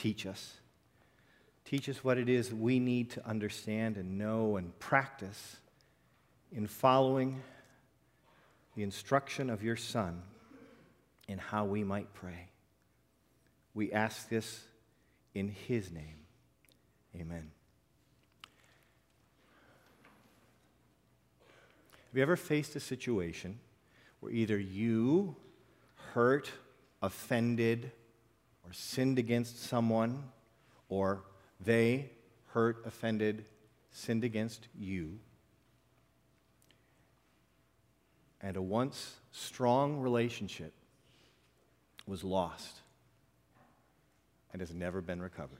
teach us. Teach us what it is we need to understand and know and practice in following the instruction of your Son in how we might pray. We ask this in his name. Amen. Have you ever faced a situation where either you hurt, offended, or sinned against someone, or they hurt, offended, sinned against you, and a once strong relationship was lost and has never been recovered?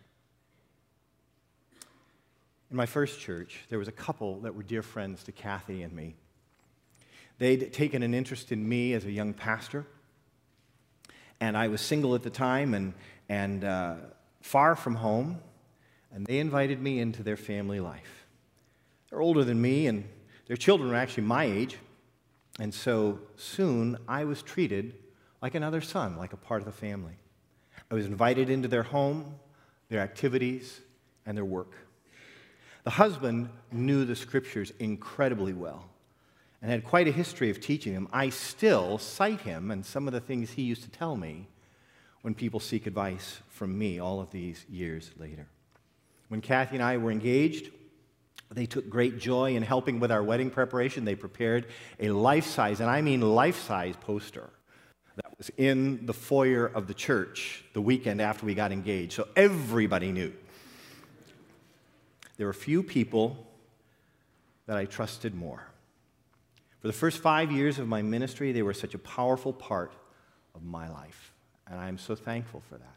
In my first church, there was a couple that were dear friends to Kathy and me. They'd taken an interest in me as a young pastor, and I was single at the time and far from home, and they invited me into their family life. They're older than me, and their children were actually my age, and so soon I was treated like another son, like a part of the family. I was invited into their home, their activities, and their work. The husband knew the scriptures incredibly well and had quite a history of teaching them. I still cite him and some of the things he used to tell me when people seek advice from me all of these years later. When Kathy and I were engaged, they took great joy in helping with our wedding preparation. They prepared a life-size, and I mean life-size, poster that was in the foyer of the church the weekend after we got engaged, so everybody knew. There were few people that I trusted more. For the first 5 years of my ministry, they were such a powerful part of my life, and I am so thankful for that.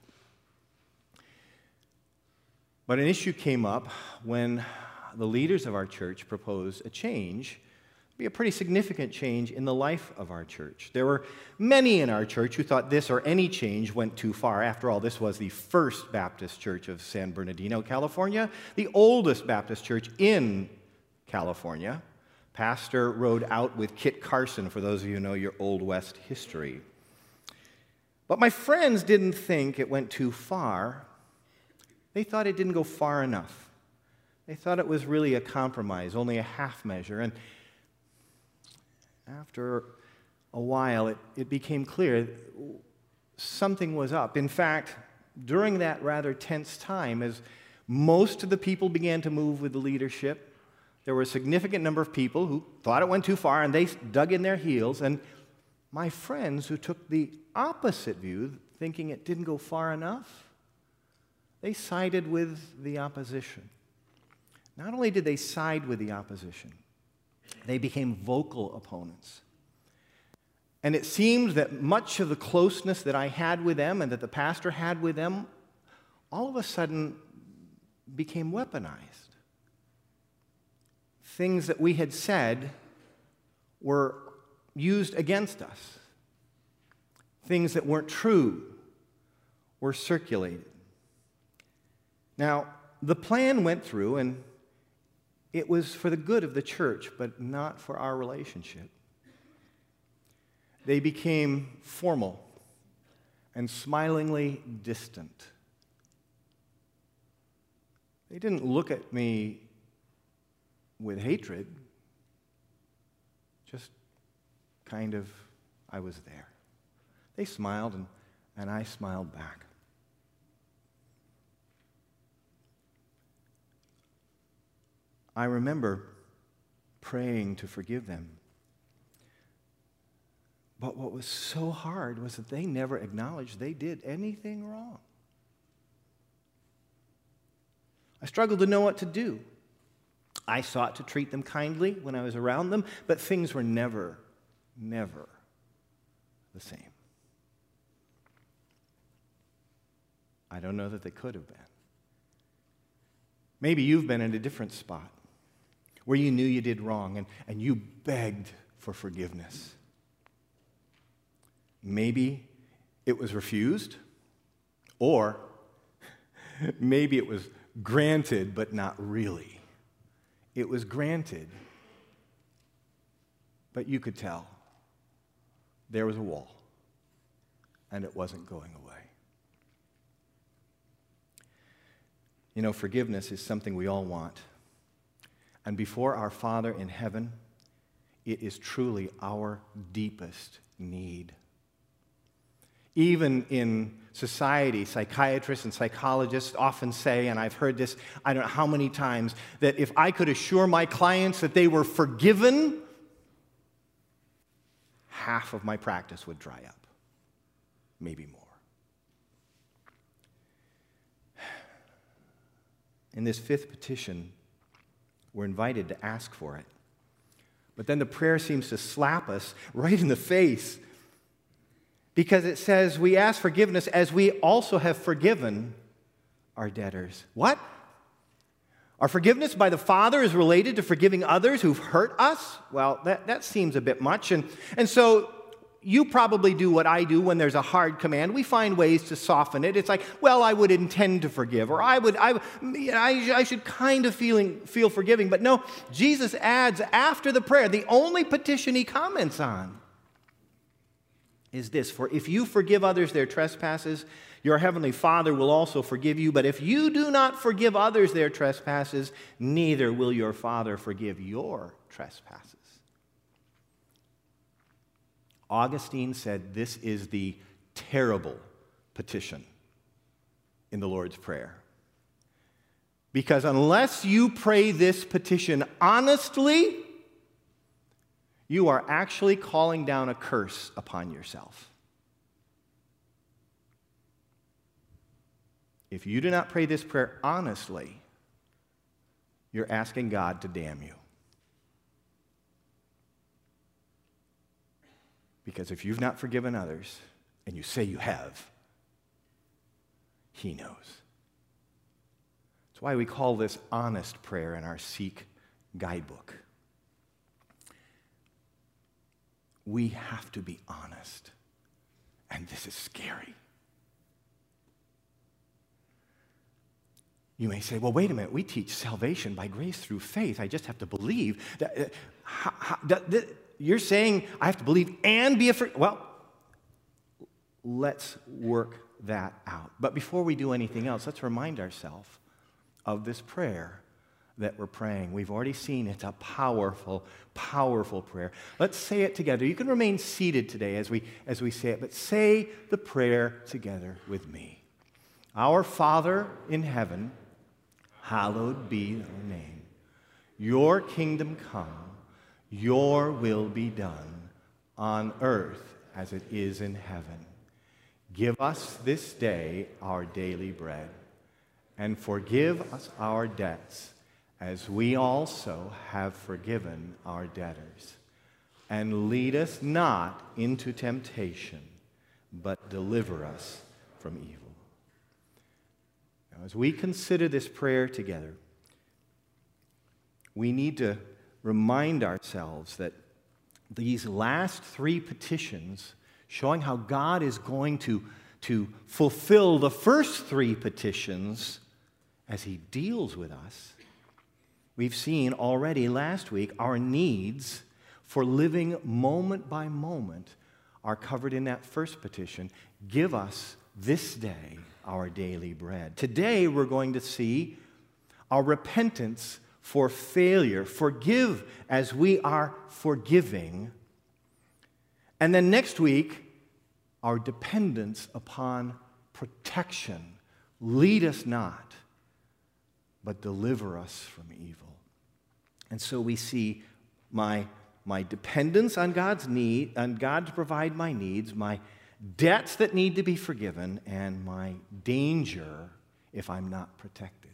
But an issue came up when the leaders of our church proposed a change, be a pretty significant change in the life of our church. There were many in our church who thought this or any change went too far. After all, this was the First Baptist Church of San Bernardino, California, the oldest Baptist church in California. Pastor rode out with Kit Carson, for those of you who know your Old West history. But my friends didn't think it went too far. They thought it didn't go far enough. They thought it was really a compromise, only a half measure. And after a while, it became clear something was up. In fact, during that rather tense time, as most of the people began to move with the leadership, there were a significant number of people who thought it went too far, and they dug in their heels. And my friends who took the opposite view, thinking it didn't go far enough, they sided with the opposition. Not only did they side with the opposition, they became vocal opponents. And it seemed that much of the closeness that I had with them and that the pastor had with them all of a sudden became weaponized. Things that we had said were used against us. Things that weren't true were circulated. Now, the plan went through, and it was for the good of the church, but not for our relationship. They became formal and smilingly distant. They didn't look at me with hatred, just kind of, I was there. They smiled, and I smiled back. I remember praying to forgive them. But what was so hard was that they never acknowledged they did anything wrong. I struggled to know what to do. I sought to treat them kindly when I was around them, but things were never the same. I don't know that they could have been. Maybe you've been in a different spot where you knew you did wrong and you begged for forgiveness. Maybe it was refused, or maybe it was granted, but not really. It was granted, but you could tell there was a wall, and it wasn't going away. You know, forgiveness is something we all want. And before our Father in heaven, it is truly our deepest need. Even in society, psychiatrists and psychologists often say, and I've heard this I don't know how many times, that if I could assure my clients that they were forgiven, half of my practice would dry up, maybe more. In this fifth petition, we're invited to ask for it. But then the prayer seems to slap us right in the face, because it says we ask forgiveness as we also have forgiven our debtors. What? Our forgiveness by the Father is related to forgiving others who've hurt us? Well, that seems a bit much. And so you probably do what I do when there's a hard command. We find ways to soften it. It's like, well, I would intend to forgive, or I should kind of feel forgiving. But no, Jesus adds after the prayer, the only petition he comments on is this: for if you forgive others their trespasses, your heavenly Father will also forgive you. But if you do not forgive others their trespasses, neither will your Father forgive your trespasses. Augustine said this is the terrible petition in the Lord's Prayer. Because unless you pray this petition honestly, you are actually calling down a curse upon yourself. If you do not pray this prayer honestly, you're asking God to damn you. Because if you've not forgiven others, and you say you have, He knows. That's why we call this honest prayer in our Seek guidebook. We have to be honest. And this is scary. You may say, well, wait a minute, we teach salvation by grace through faith. I just have to believe. You're saying I have to believe and be afraid? Well, let's work that out. But before we do anything else, let's remind ourselves of this prayer that we're praying. We've already seen it's a powerful, powerful prayer. Let's say it together. You can remain seated today as we say it, but say the prayer together with me. Our Father in heaven, hallowed be thy name. Your kingdom come, your will be done on earth as it is in heaven. Give us this day our daily bread, and forgive us our debts as we also have forgiven our debtors. And lead us not into temptation, but deliver us from evil. Now, as we consider this prayer together, we need to remind ourselves that these last three petitions, showing how God is going to fulfill the first three petitions as He deals with us, we've seen already last week our needs for living moment by moment are covered in that first petition. Give us this day our daily bread. Today we're going to see our repentance for failure. Forgive as we are forgiving. And then next week, our dependence upon protection. Lead us not, but deliver us from evil. And so we see my dependence on God's need, on God to provide my needs, my debts that need to be forgiven, and my danger if I'm not protected.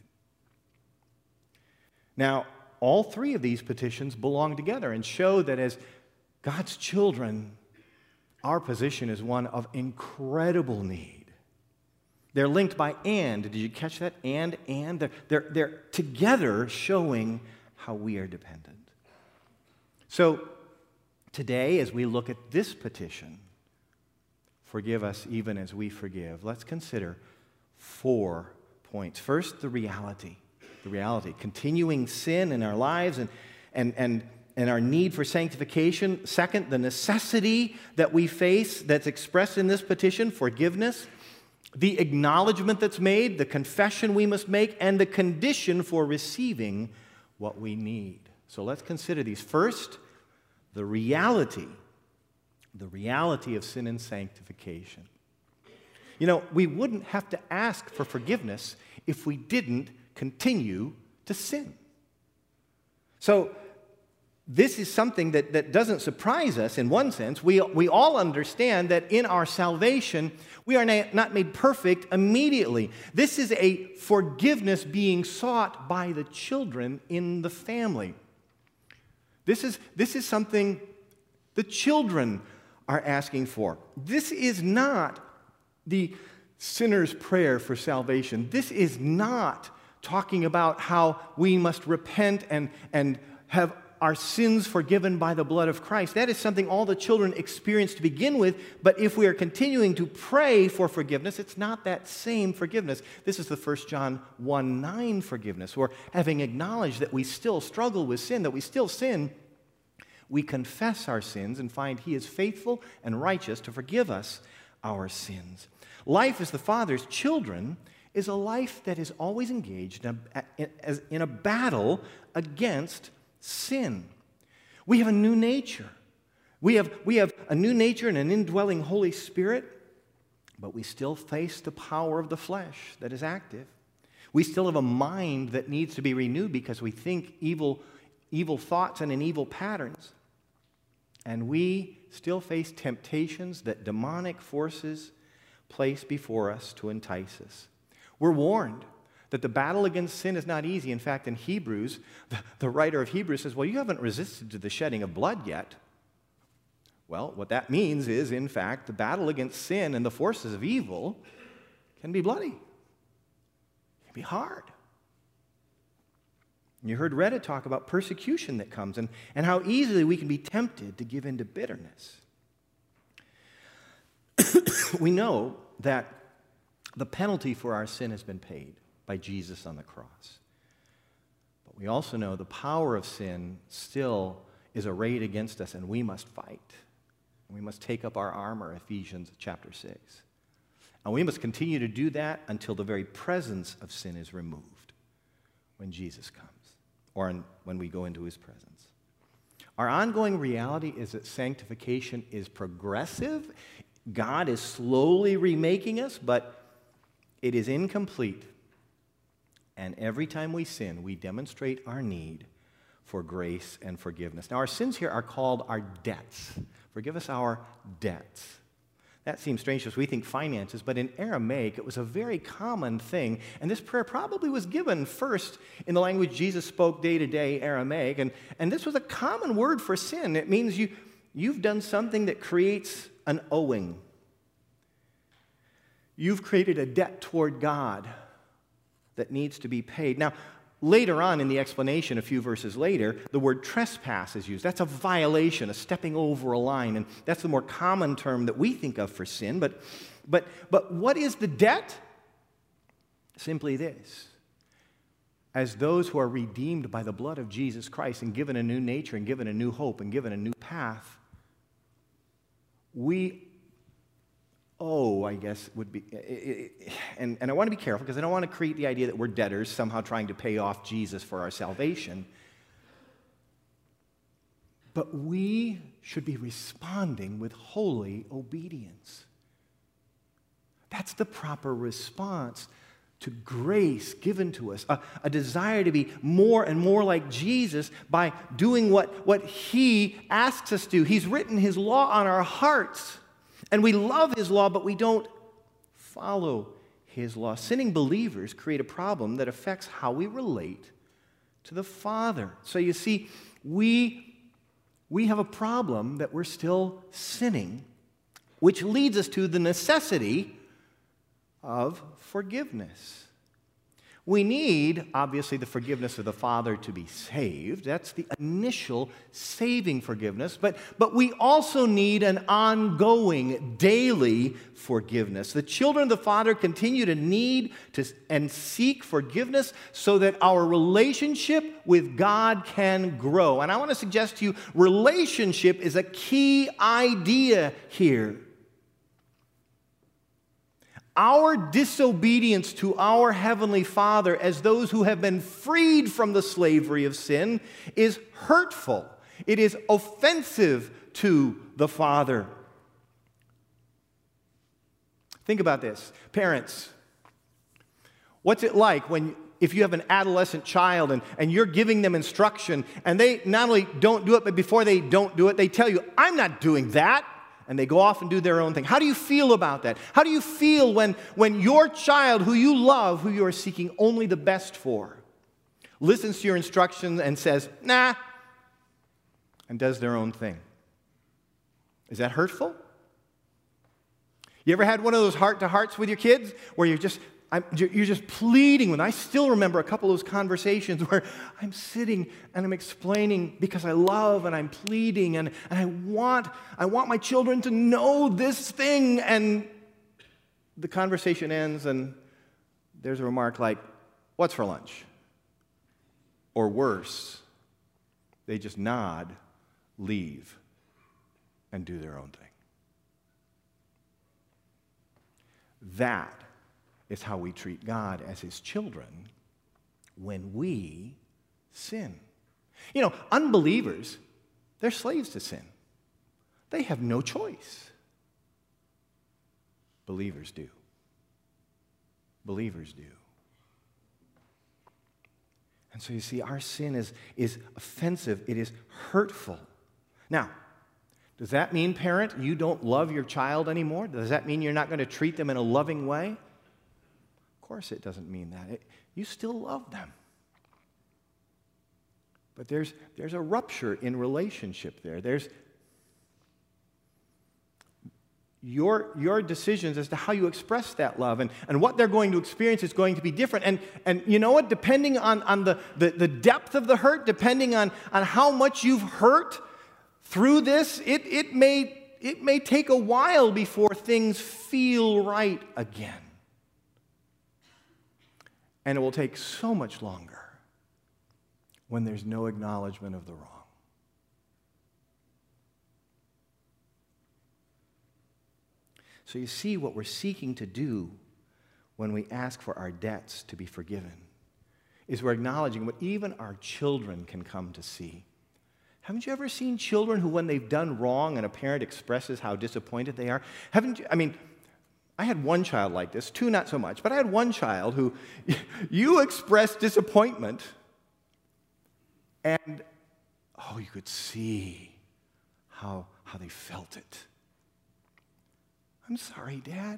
Now, all three of these petitions belong together and show that as God's children, our position is one of incredible need. They're linked by and. Did you catch that? And. They're together showing how we are dependent. So today, as we look at this petition, forgive us even as we forgive, let's consider 4 points. First, the reality, continuing sin in our lives and our need for sanctification. Second, the necessity that we face that's expressed in this petition, forgiveness. the acknowledgement that's made, the confession we must make, and the condition for receiving what we need. So let's consider these. First, the reality of sin and sanctification. You know, we wouldn't have to ask for forgiveness if we didn't continue to sin. So this is something that doesn't surprise us in one sense. We all understand that in our salvation, we are not made perfect immediately. This is a forgiveness being sought by the children in the family. This is something the children are asking for. This is not the sinner's prayer for salvation. This is not talking about how we must repent and have our sins forgiven by the blood of Christ. That is something all the children experience to begin with, but if we are continuing to pray for forgiveness, it's not that same forgiveness. This is the 1 John 1:9 forgiveness, where having acknowledged that we still struggle with sin, that we still sin, we confess our sins and find He is faithful and righteous to forgive us our sins. Life as the Father's children is a life that is always engaged in a battle against sin. We have a new nature. We have a new nature and an indwelling Holy Spirit, but we still face the power of the flesh that is active. We still have a mind that needs to be renewed because we think evil thoughts and in evil patterns. And we still face temptations that demonic forces place before us to entice us. We're warned that the battle against sin is not easy. In fact, in Hebrews, the writer of Hebrews says, well, you haven't resisted to the shedding of blood yet. Well, what that means is, in fact, the battle against sin and the forces of evil can be bloody. It can be hard. You heard Retta talk about persecution that comes and how easily we can be tempted to give in to bitterness. We know that the penalty for our sin has been paid by Jesus on the cross. But we also know the power of sin still is arrayed against us, and we must fight. We must take up our armor, Ephesians chapter 6. And we must continue to do that until the very presence of sin is removed when Jesus comes, or when we go into His presence. Our ongoing reality is that sanctification is progressive. God is slowly remaking us, but it is incomplete. And every time we sin, we demonstrate our need for grace and forgiveness. Now, our sins here are called our debts. Forgive us our debts. That seems strange to us. We think finances, but in Aramaic, it was a very common thing. And this prayer probably was given first in the language Jesus spoke day to day, Aramaic. And this was a common word for sin. It means you've done something that creates an owing. You've created a debt toward God that needs to be paid. Now, later on in the explanation, a few verses later, the word trespass is used. That's a violation, a stepping over a line, and that's the more common term that we think of for sin. But what is the debt? Simply this. As those who are redeemed by the blood of Jesus Christ and given a new nature and given a new hope and given a new path, we I guess would be, and I want to be careful because I don't want to create the idea that we're debtors somehow trying to pay off Jesus for our salvation. But we should be responding with holy obedience. That's the proper response to grace given to us, a desire to be more and more like Jesus by doing what He asks us to do. He's written His law on our hearts. And we love His law, but we don't follow His law. Sinning believers create a problem that affects how we relate to the Father. So you see, we have a problem that we're still sinning, which leads us to the necessity of forgiveness. We need, obviously, the forgiveness of the Father to be saved. That's the initial saving forgiveness. But we also need an ongoing, daily forgiveness. The children of the Father continue to need and seek forgiveness so that our relationship with God can grow. And I want to suggest to you, relationship is a key idea here. Our disobedience to our Heavenly Father as those who have been freed from the slavery of sin is hurtful. It is offensive to the Father. Think about this. Parents, what's it like if you have an adolescent child and you're giving them instruction and they not only don't do it, but before they don't do it, they tell you, I'm not doing that. And they go off and do their own thing. How do you feel about that? How do you feel when your child, who you love, who you are seeking only the best for, listens to your instructions and says, nah, and does their own thing? Is that hurtful? You ever had one of those heart-to-hearts with your kids where you're just pleading with them? I still remember a couple of those conversations where I'm sitting and I'm explaining because I love and I'm pleading and I want my children to know this thing, and the conversation ends and there's a remark like, what's for lunch? Or worse, they just nod, leave, and do their own thing. That is how we treat God as His children when we sin. You know, unbelievers, they're slaves to sin. They have no choice. Believers do. Believers do. And so you see, our sin is offensive. It is hurtful. Now, does that mean, parent, you don't love your child anymore? Does that mean you're not going to treat them in a loving way? Of course it doesn't mean that. You still love them. But there's a rupture in relationship there. There's your decisions as to how you express that love and what they're going to experience is going to be different. And you know what? Depending on the depth of the hurt, depending on how much you've hurt through this, it may take a while before things feel right again. And it will take so much longer when there's no acknowledgement of the wrong. So you see, what we're seeking to do when we ask for our debts to be forgiven is we're acknowledging what even our children can come to see. Haven't you ever seen children who, when they've done wrong and a parent expresses how disappointed they are? I had one child like this, two not so much, but I had one child who you expressed disappointment and, you could see how they felt it. I'm sorry, Dad.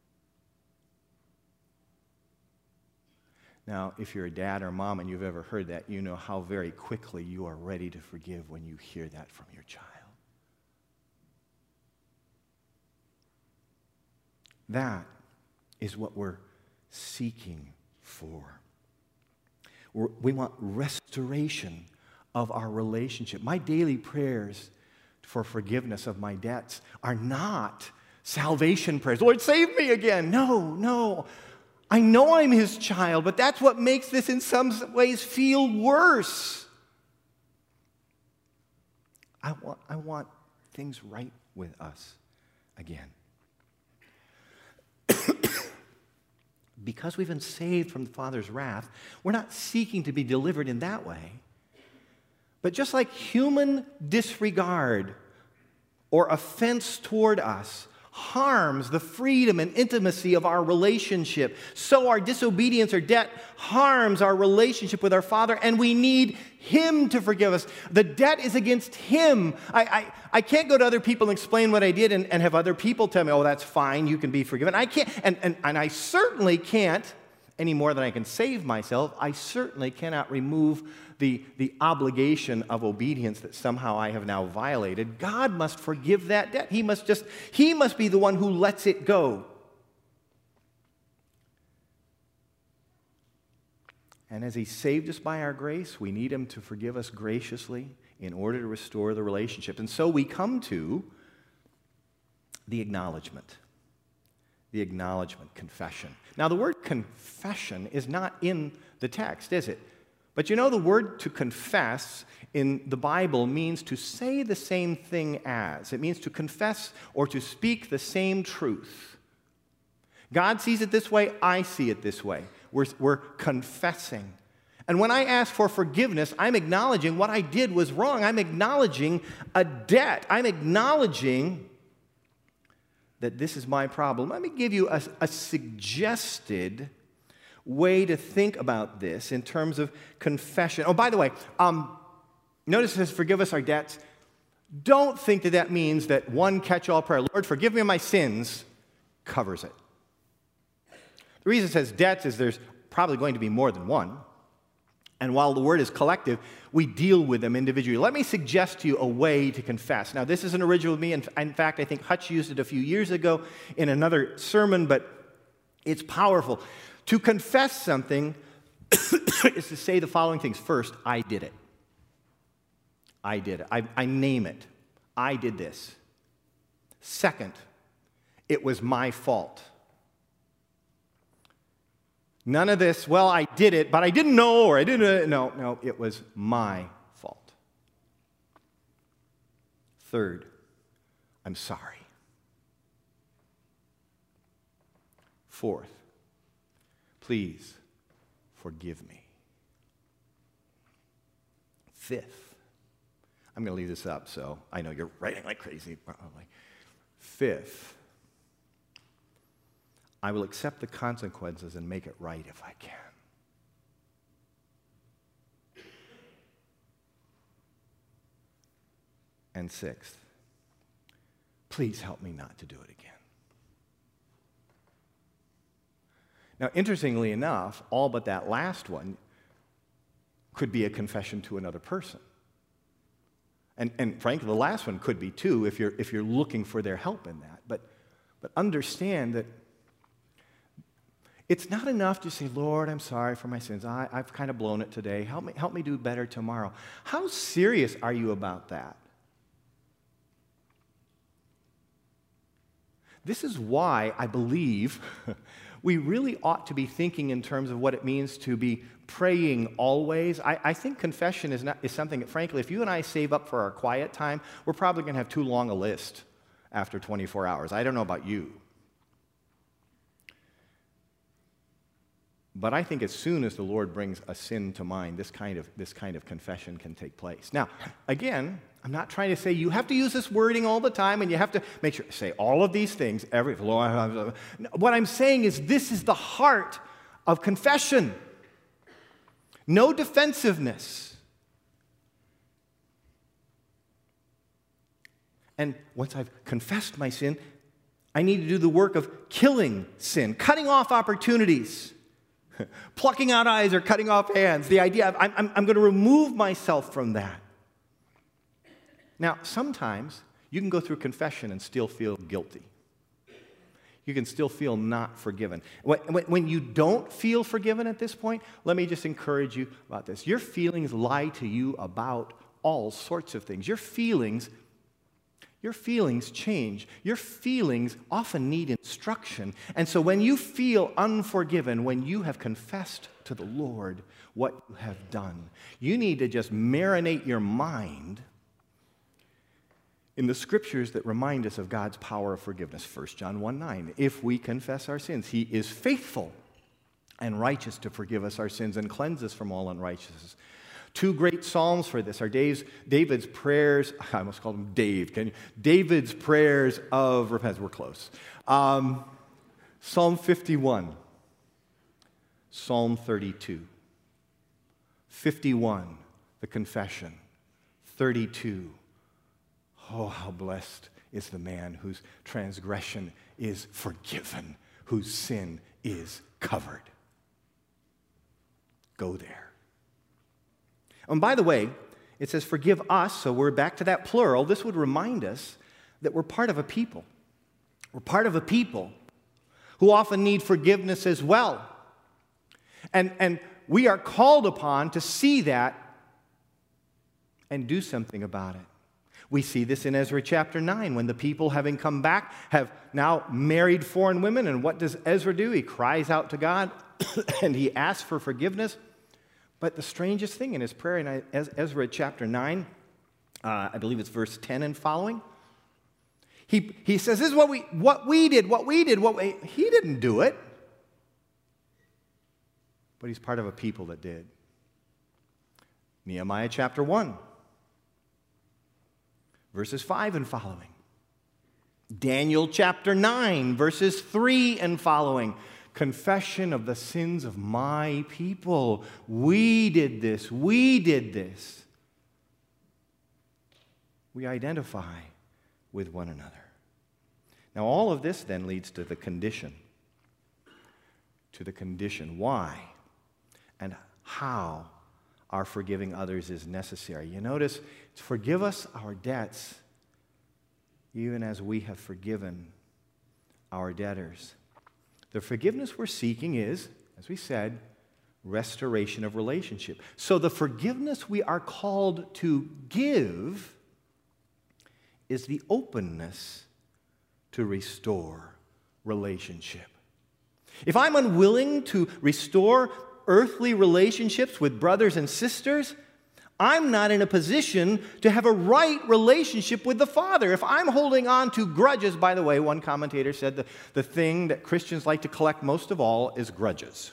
Now, if you're a dad or mom and you've ever heard that, you know how very quickly you are ready to forgive when you hear that from your child. That is what we're seeking for. We want restoration of our relationship. My daily prayers for forgiveness of my debts are not salvation prayers. Lord, save me again. No. I know I'm His child, but that's what makes this in some ways feel worse. I want things right with us again. Because we've been saved from the Father's wrath, we're not seeking to be delivered in that way. But just like human disregard or offense toward us harms the freedom and intimacy of our relationship, so our disobedience or debt harms our relationship with our Father, and we need Him to forgive us. The debt is against Him. I can't go to other people and explain what I did and have other people tell me, that's fine, you can be forgiven. I can't, and I certainly can't, any more than I can save myself, I certainly cannot remove the obligation of obedience that somehow I have now violated. God must forgive that debt. He must be the one who lets it go. And as He saved us by our grace, we need Him to forgive us graciously in order to restore the relationship. And so we come to the acknowledgement, confession. Now, the word confession is not in the text, is it? But you know, the word to confess in the Bible means to say the same thing as. It means to confess or to speak the same truth. God sees it this way, I see it this way. We're confessing. And when I ask for forgiveness, I'm acknowledging what I did was wrong. I'm acknowledging a debt. I'm acknowledging that this is my problem. Let me give you a suggested way to think about this in terms of confession. Oh, by the way, notice it says, forgive us our debts. Don't think that that means that one catch-all prayer, Lord, forgive me my sins, covers it. The reason it says debts is there's probably going to be more than one. And while the word is collective, we deal with them individually. Let me suggest to you a way to confess. Now, this isn't original with me. In fact, I think Hutch used it a few years ago in another sermon, but it's powerful. To confess something is to say the following things. First, I did it. I did it. I name it. I did this. Second, it was my fault. None of this, well, I did it, but I didn't know, or I didn't. No, it was my fault. Third, I'm sorry. Fourth, please forgive me. Fifth, I'm going to leave this up, so I know you're writing like crazy, probably. Fifth, I will accept the consequences and make it right if I can. And sixth, please help me not to do it again. Now, interestingly enough, all but that last one could be a confession to another person. And frankly, the last one could be too if you're looking for their help in that. But understand that it's not enough to say, Lord, I'm sorry for my sins. I've kind of blown it today. Help me do better tomorrow. How serious are you about that? This is why I believe we really ought to be thinking in terms of what it means to be praying always. I think confession is something that, frankly, if you and I save up for our quiet time, we're probably going to have too long a list after 24 hours. I don't know about you. But I think as soon as the Lord brings a sin to mind, this kind of confession can take place. Now, again, I'm not trying to say you have to use this wording all the time and you have to make sure say all of these things. What I'm saying is this is the heart of confession. No defensiveness. And once I've confessed my sin, I need to do the work of killing sin, cutting off opportunities. Plucking out eyes or cutting off hands. The idea of I'm going to remove myself from that. Now, sometimes you can go through confession and still feel guilty. You can still feel not forgiven. When you don't feel forgiven at this point, let me just encourage you about this. Your feelings lie to you about all sorts of things. Your feelings change. Your feelings often need instruction. And so when you feel unforgiven, when you have confessed to the Lord what you have done, you need to just marinate your mind in the scriptures that remind us of God's power of forgiveness. 1 John 1:9. If we confess our sins, He is faithful and righteous to forgive us our sins and cleanse us from all unrighteousness. Two great psalms for this are David's prayers. I almost called him Dave. David's prayers of repentance. We're close. Psalm 51. Psalm 32. 51, the confession. 32. Oh, how blessed is the man whose transgression is forgiven, whose sin is covered. Go there. And by the way, it says forgive us, so we're back to that plural. This would remind us that we're part of a people. We're part of a people who often need forgiveness as well. And we are called upon to see that and do something about it. We see this in Ezra chapter 9, when the people, having come back, have now married foreign women. And what does Ezra do? He cries out to God and he asks for forgiveness. But the strangest thing in his prayer in Ezra chapter 9, I believe it's verse 10 and following, He says, this is what we did. He didn't do it. But he's part of a people that did. Nehemiah chapter 1, verses 5 and following. Daniel chapter 9, verses 3 and following. Confession of the sins of my people. We did this. We did this. We identify with one another. Now, all of this then leads to the condition. To the condition. Why and how our forgiving others is necessary. You notice, forgive us our debts, even as we have forgiven our debtors. The forgiveness we're seeking is, as we said, restoration of relationship. So the forgiveness we are called to give is the openness to restore relationship. If I'm unwilling to restore earthly relationships with brothers and sisters, I'm not in a position to have a right relationship with the Father. If I'm holding on to grudges, by the way, one commentator said the thing that Christians like to collect most of all is grudges.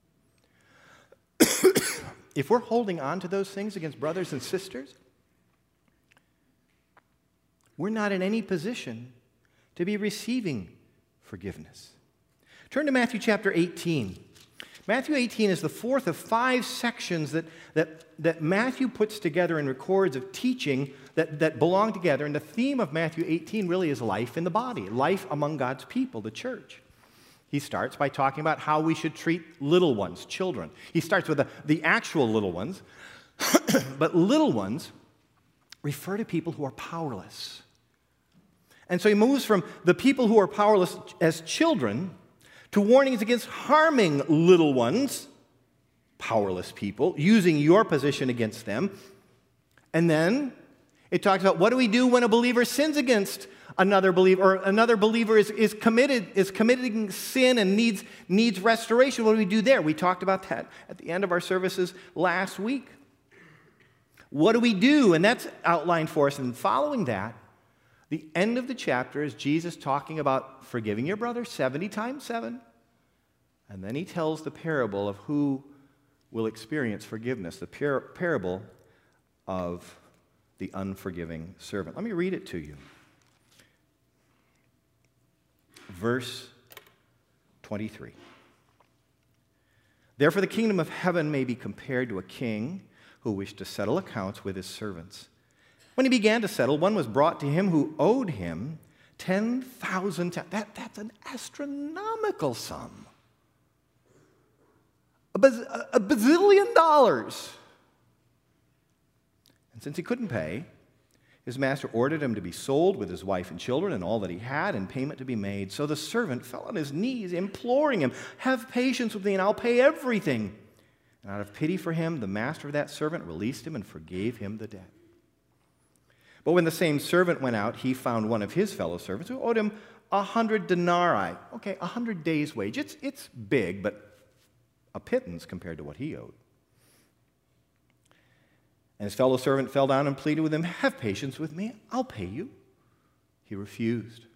If we're holding on to those things against brothers and sisters, we're not in any position to be receiving forgiveness. Turn to Matthew chapter 18. Matthew 18 is the fourth of 5 sections that Matthew puts together and records of teaching that belong together. And the theme of Matthew 18 really is life in the body, life among God's people, the church. He starts by talking about how we should treat little ones, children. He starts with the actual little ones, but little ones refer to people who are powerless. And so he moves from the people who are powerless as children to warnings against harming little ones, powerless people, using your position against them. And then it talks about what do we do when a believer sins against another believer, or another believer is committing sin and needs restoration. What do we do there? We talked about that at the end of our services last week. What do we do? And that's outlined for us. And following that, the end of the chapter is Jesus talking about forgiving your brother 70 times 7. And then he tells the parable of who will experience forgiveness, the parable of the unforgiving servant. Let me read it to you. Verse 23. Therefore the kingdom of heaven may be compared to a king who wished to settle accounts with his servants. When he began to settle, one was brought to him who owed him 10,000 talents. That's an astronomical sum. A bazillion dollars. And since he couldn't pay, his master ordered him to be sold with his wife and children and all that he had, and payment to be made. So the servant fell on his knees, imploring him, "Have patience with me, and I'll pay everything." And out of pity for him, the master of that servant released him and forgave him the debt. But when the same servant went out, he found one of his fellow servants who owed him 100 denarii. Okay, 100 days' wage. It's big, but a pittance compared to what he owed. And his fellow servant fell down and pleaded with him, "Have patience with me, I'll pay you." He refused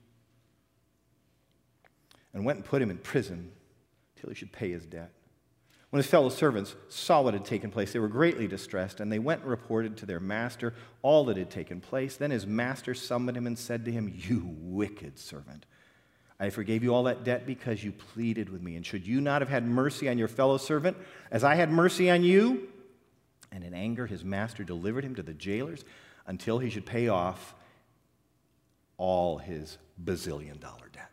and went and put him in prison till he should pay his debt. When his fellow servants saw what had taken place, they were greatly distressed, and they went and reported to their master all that had taken place. Then his master summoned him and said to him, "You wicked servant, I forgave you all that debt because you pleaded with me. And should you not have had mercy on your fellow servant as I had mercy on you?" And in anger, his master delivered him to the jailers until he should pay off all his bazillion-dollar debt.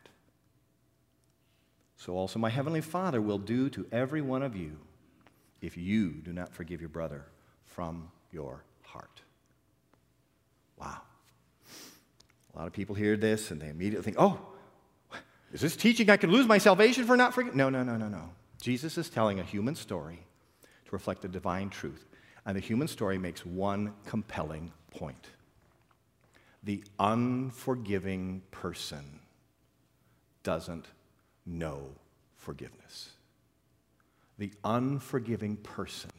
So also my heavenly Father will do to every one of you if you do not forgive your brother from your heart. Wow. A lot of people hear this and they immediately think, oh, is this teaching I could lose my salvation for not forgiving? No. Jesus is telling a human story to reflect the divine truth. And the human story makes one compelling point. The unforgiving person doesn't know forgiveness. The unforgiving person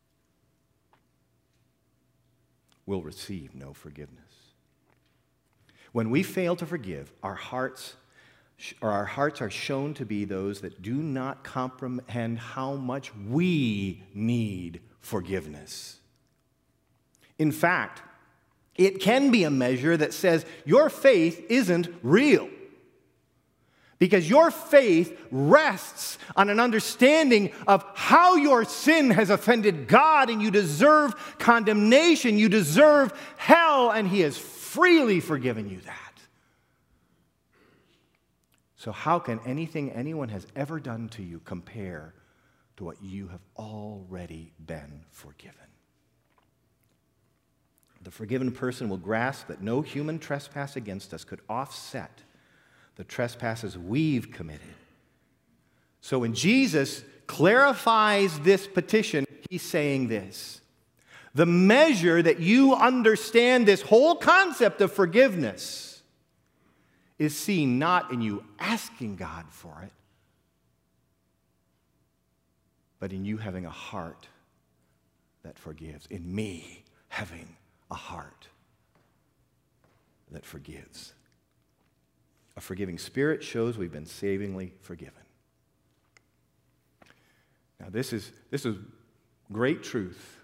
will receive no forgiveness. When we fail to forgive, our hearts are shown to be those that do not comprehend how much we need forgiveness. In fact, it can be a measure that says your faith isn't real. Because your faith rests on an understanding of how your sin has offended God, and you deserve condemnation, you deserve hell, and He has freely forgiven you that. So how can anything anyone has ever done to you compare to what you have already been forgiven? The forgiven person will grasp that no human trespass against us could offset the trespasses we've committed. So when Jesus clarifies this petition, He's saying this: the measure that you understand this whole concept of forgiveness is seen not in you asking God for it, but in you having a heart that forgives, in me having a heart that forgives. A forgiving spirit shows we've been savingly forgiven. Now, this is great truth.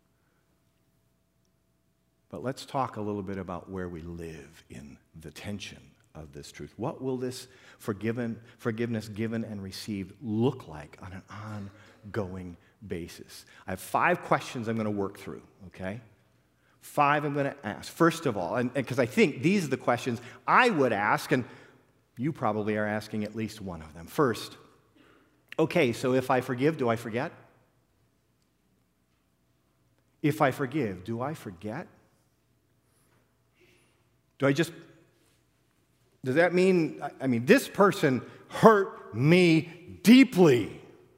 But let's talk a little bit about where we live in the tension of this truth. What will this forgiveness given and received look like on an ongoing basis? I have 5 questions I'm going to work through, okay? 5 I'm going to ask. First of all, and because I think these are the questions I would ask, and you probably are asking at least one of them. First, okay, so if I forgive, do I forget? If I forgive, do I forget? Does that mean, this person hurt me deeply,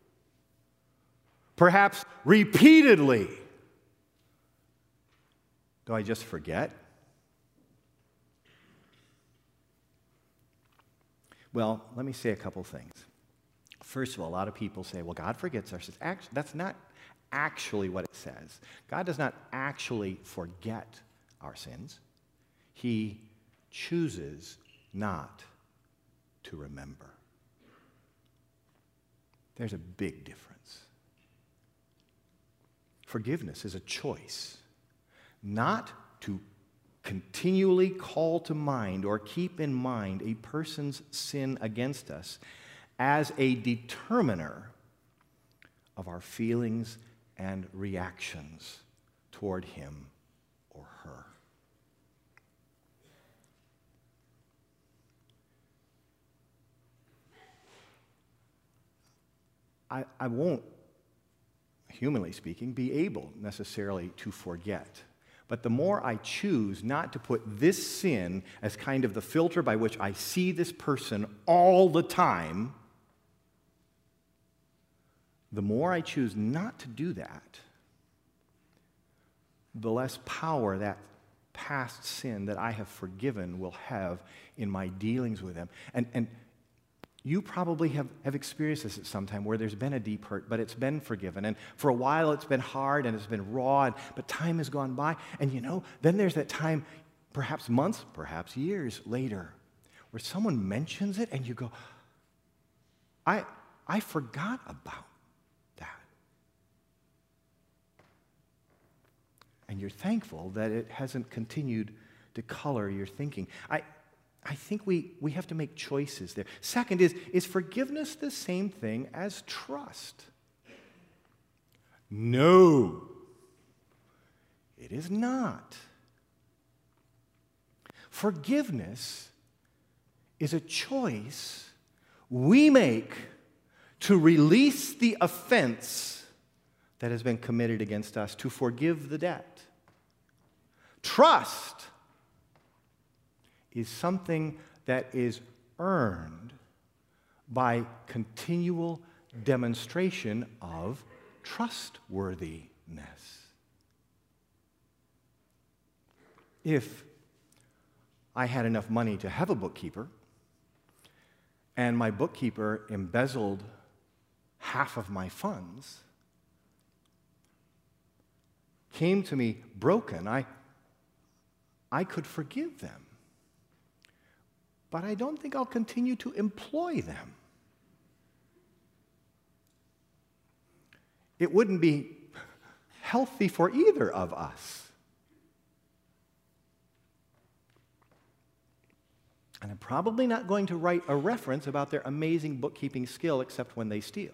perhaps repeatedly. Do I just forget? Well, let me say a couple things. First of all, a lot of people say, well, God forgets our sins. Actually, that's not actually what it says. God does not actually forget our sins. He chooses not to remember. There's a big difference. Forgiveness is a choice, not to continually call to mind or keep in mind a person's sin against us as a determiner of our feelings and reactions toward him or her. I won't, humanly speaking, be able necessarily to forget. But the more I choose not to put this sin as kind of the filter by which I see this person all the time, the more I choose not to do that, the less power that past sin that I have forgiven will have in my dealings with them. And you probably have experienced this at some time where there's been a deep hurt, but it's been forgiven. And for a while it's been hard and it's been raw, but time has gone by. And then there's that time, perhaps months, perhaps years later, where someone mentions it and you go, I forgot about that. And you're thankful that it hasn't continued to color your thinking. I think we have to make choices there. Second is forgiveness the same thing as trust? No, it is not. Forgiveness is a choice we make to release the offense that has been committed against us, to forgive the debt. Trust is something that is earned by continual demonstration of trustworthiness. If I had enough money to have a bookkeeper, and my bookkeeper embezzled half of my funds, came to me broken, I could forgive them. but I don't think I'll continue to employ them. It wouldn't be healthy for either of us. And I'm probably not going to write a reference about their amazing bookkeeping skill except when they steal.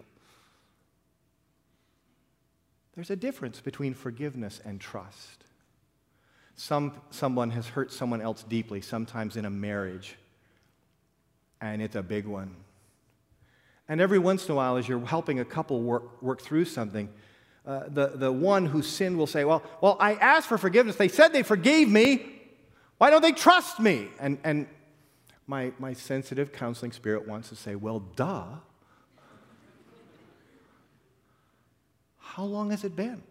There's a difference between forgiveness and trust. Someone has hurt someone else deeply, sometimes in a marriage, and it's a big one. And every once in a while, as you're helping a couple work through something, the one who sinned will say, well, I asked for forgiveness. They said they forgave me. Why don't they trust me? And my sensitive counseling spirit wants to say, well, duh. How long has it been?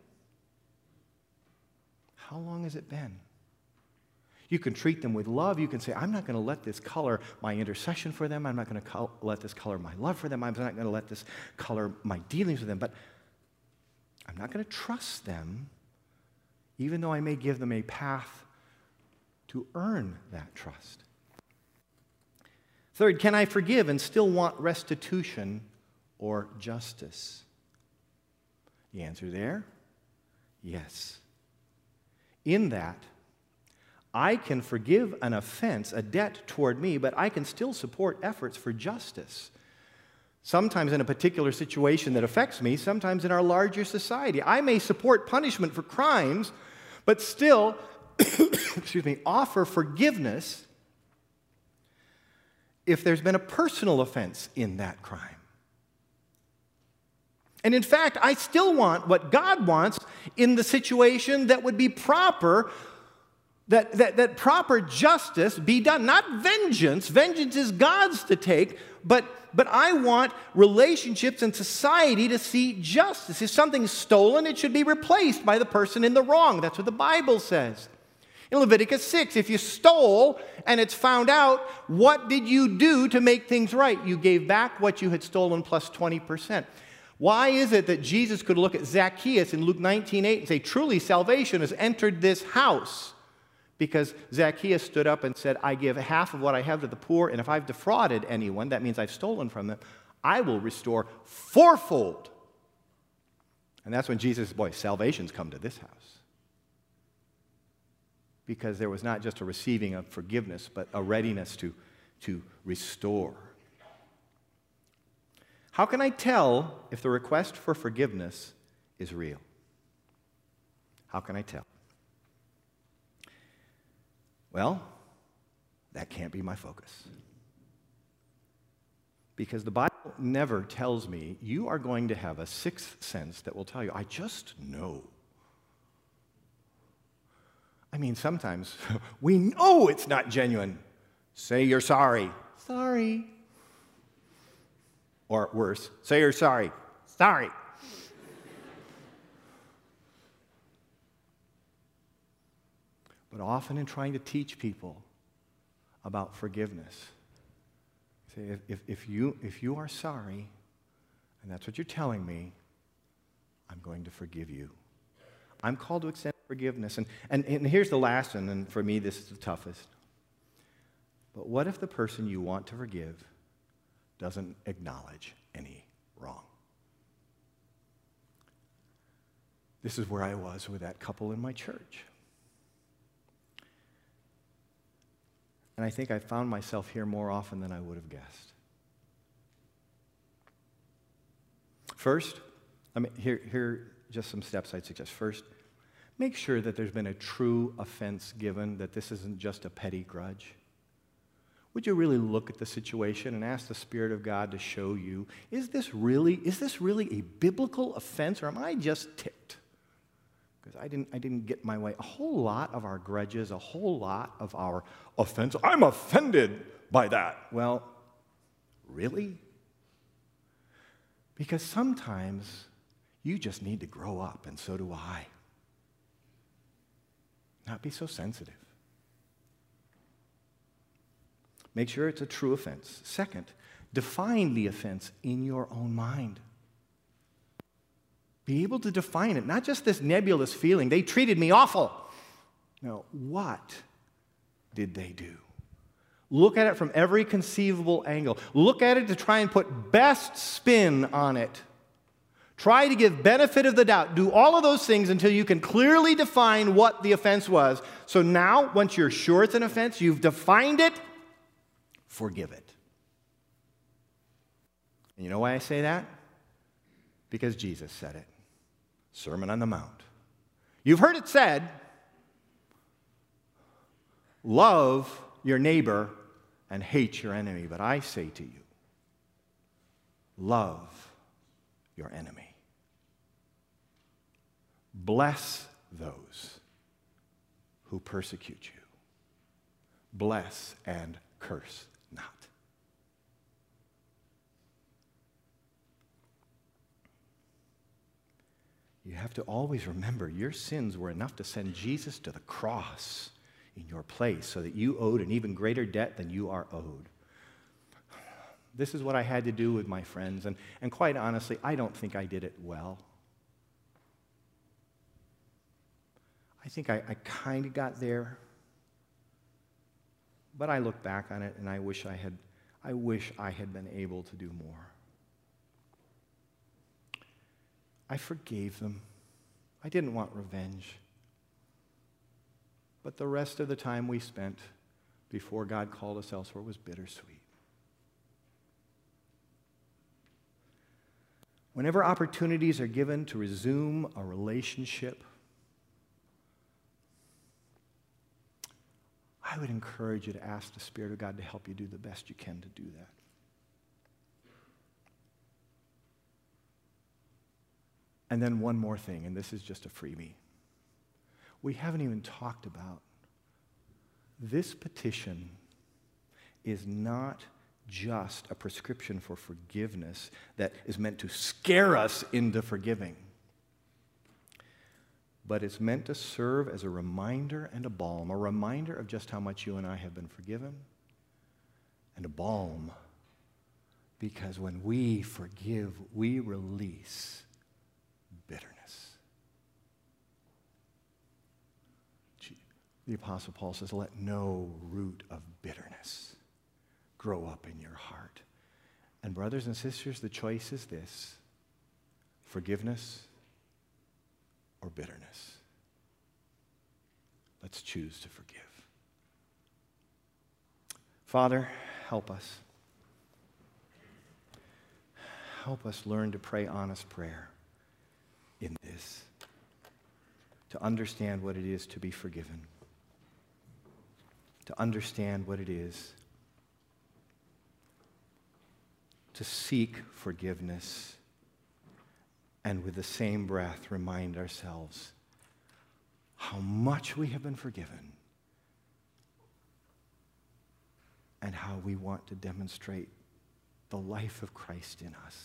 How long has it been? You can treat them with love. You can say, I'm not going to let this color my intercession for them. I'm not going to let this color my love for them. I'm not going to let this color my dealings with them. But I'm not going to trust them, even though I may give them a path to earn that trust. Third, can I forgive and still want restitution or justice? The answer there, yes. In that, I can forgive an offense, a debt toward me, but I can still support efforts for justice. Sometimes in a particular situation that affects me, sometimes in our larger society. I may support punishment for crimes, but still, offer forgiveness if there's been a personal offense in that crime. And in fact, I still want what God wants in the situation that would be proper, that proper justice be done. Not vengeance. Vengeance is God's to take, but I want relationships and society to see justice. If something's stolen, it should be replaced by the person in the wrong. That's what the Bible says. In Leviticus 6, if you stole and it's found out, what did you do to make things right? You gave back what you had stolen plus 20%. Why is it that Jesus could look at Zacchaeus in Luke 19:8 and say, truly salvation has entered this house? Because Zacchaeus stood up and said, I give half of what I have to the poor, and if I've defrauded anyone, that means I've stolen from them, I will restore fourfold. And that's when Jesus said, boy, salvation's come to this house. Because there was not just a receiving of forgiveness, but a readiness to restore. How can I tell if the request for forgiveness is real? How can I tell? Well, that can't be my focus. Because the Bible never tells me you are going to have a sixth sense that will tell you, I just know. I mean, sometimes we know it's not genuine. Say you're sorry. Sorry. Or worse, say you're sorry. Sorry. But often in trying to teach people about forgiveness, say, if you are sorry, and that's what you're telling me, I'm going to forgive you. I'm called to extend forgiveness. And here's the last one, and for me this is the toughest. But what if the person you want to forgive doesn't acknowledge any wrong? This is where I was with that couple in my church. And I think I found myself here more often than I would have guessed. First, here are just some steps I'd suggest. First, make sure that there's been a true offense given, that this isn't just a petty grudge. Would you really look at the situation and ask the Spirit of God to show you, is this really a biblical offense, or am I just ticked? Because I didn't get my way. A whole lot of our grudges, a whole lot of our offense, I'm offended by that. Well, really? Because sometimes you just need to grow up, and so do I. Not be so sensitive. Make sure it's a true offense. Second, define the offense in your own mind. Be able to define it, not just this nebulous feeling, they treated me awful. No, what did they do? Look at it from every conceivable angle. Look at it to try and put best spin on it. Try to give benefit of the doubt. Do all of those things until you can clearly define what the offense was. So now, once you're sure it's an offense, you've defined it, forgive it. And you know why I say that? Because Jesus said it. Sermon on the Mount. You've heard it said, love your neighbor and hate your enemy. But I say to you, love your enemy. Bless those who persecute you. Bless and curse not. You have to always remember your sins were enough to send Jesus to the cross in your place so that you owed an even greater debt than you are owed. This is what I had to do with my friends, and quite honestly, I don't think I did it well. I think I kind of got there, but I look back on it and I wish I had been able to do more. I forgave them. I didn't want revenge. But the rest of the time we spent before God called us elsewhere was bittersweet. Whenever opportunities are given to resume a relationship, I would encourage you to ask the Spirit of God to help you do the best you can to do that. And then one more thing, and this is just a freebie. We haven't even talked about this petition is not just a prescription for forgiveness that is meant to scare us into forgiving, but it's meant to serve as a reminder and a balm, a reminder of just how much you and I have been forgiven, and a balm because when we forgive, we release bitterness. The Apostle Paul says, let no root of bitterness grow up in your heart. And brothers and sisters, the choice is this: forgiveness or bitterness. Let's choose to forgive. Father, help us. Help us learn to pray honest prayer in this, to understand what it is to be forgiven, to understand what it is to seek forgiveness, and with the same breath remind ourselves how much we have been forgiven and how we want to demonstrate the life of Christ in us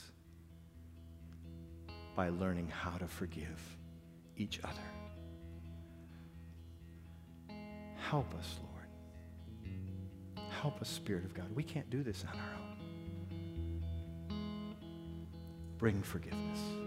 by learning how to forgive each other. Help us, Lord. Help us, Spirit of God. We can't do this on our own. Bring forgiveness.